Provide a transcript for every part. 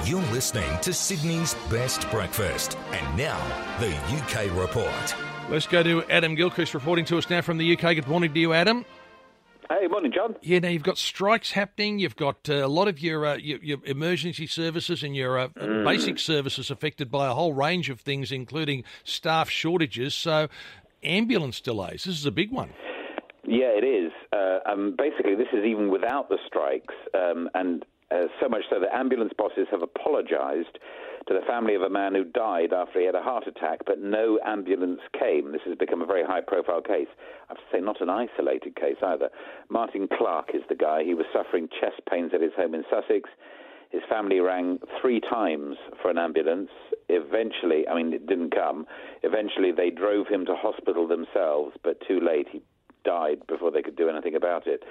You're listening to Sydney's Best Breakfast. And now, the UK Report. Let's go to Adam Gilchrist reporting to us now from the UK. Good morning to you, Adam. Hey, morning, John. Yeah, now you've got strikes happening. You've got a lot of your emergency services and your basic services affected by a whole range of things, including staff shortages. So, ambulance delays. This is a big one. Yeah, it is. Basically, this is even without the strikes, and so much so that ambulance bosses have apologised to the family of a man who died after he had a heart attack, but no ambulance came. This has become a very high-profile case. I have to say, not an isolated case either. Martin Clark is the guy. He was suffering chest pains at his home in Sussex. His family rang 3 times for an ambulance. Eventually, it didn't come. Eventually, they drove him to hospital themselves, but too late. He died before they could do anything about it.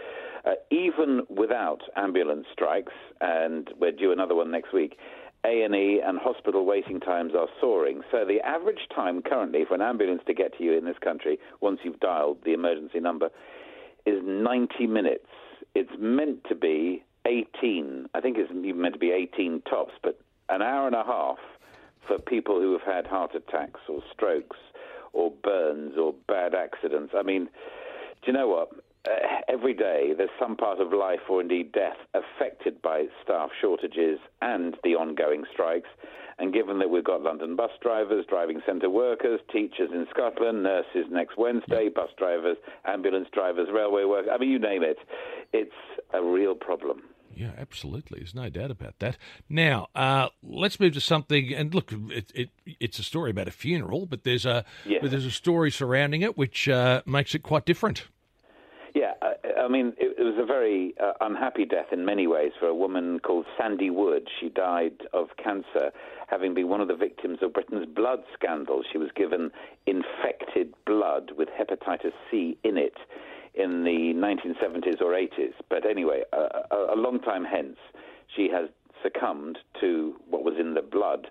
Even without ambulance strikes, and we're due another one next week, A&E and hospital waiting times are soaring. So the average time currently for an ambulance to get to you in this country, once you've dialed the emergency number, is 90 minutes. It's meant to be 18. I think it's even meant to be 18 tops, but an hour and a half for people who have had heart attacks or strokes or burns or bad accidents. Do you know what? Every day there's some part of life or indeed death affected by staff shortages and the ongoing strikes. And given that we've got London bus drivers, driving centre workers, teachers in Scotland, nurses next Wednesday, bus drivers, ambulance drivers, railway workers, you name it, it's a real problem. Yeah, absolutely. There's no doubt about that. Now, let's move to something, and look, it's a story about a funeral, but there's a story surrounding it which makes it quite different. Yeah, it was a very unhappy death in many ways for a woman called Sandy Wood. She died of cancer, having been one of the victims of Britain's blood scandal. She was given infected blood with hepatitis C in it in the 1970s or 80s. But anyway, a long time hence, she has succumbed to what was in the blood.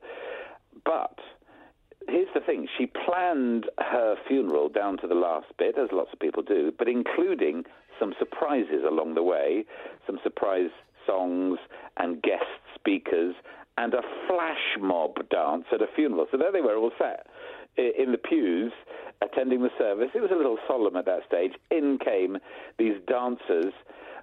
But here's the thing. She planned her funeral down to the last bit, as lots of people do, but including some surprises along the way, some surprise songs and guest speakers, and a flash mob dance at a funeral. So there they were, all sat in the pews attending the service. It was a little solemn at that stage. In came these dancers,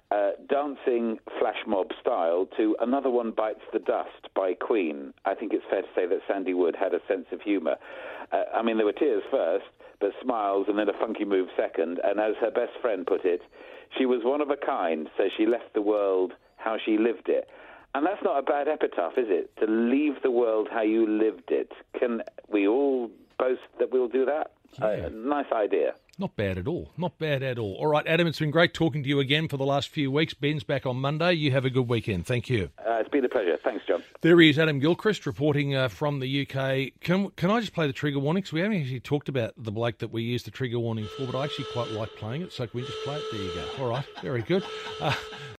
dancing flash mob style to Another One Bites the Dust by Queen. I think it's fair to say that Sandy Wood had a sense of humour. There were tears first, but smiles and then a funky move second. And as her best friend put it, she was one of a kind, so she left the world how she lived it. And that's not a bad epitaph, is it? To leave the world how you lived it. Can we all boast that we'll do that? Yeah. Nice idea. Not bad at all. Not bad at all. All right, Adam, it's been great talking to you again for the last few weeks. Ben's back on Monday. You have a good weekend. Thank you. It's been a pleasure. Thanks, John. There he is, Adam Gilchrist, reporting from the UK. Can I just play the trigger warning? Because we haven't actually talked about the bloke that we used the trigger warning for, but I actually quite like playing it. So can we just play it? There you go. All right, very good.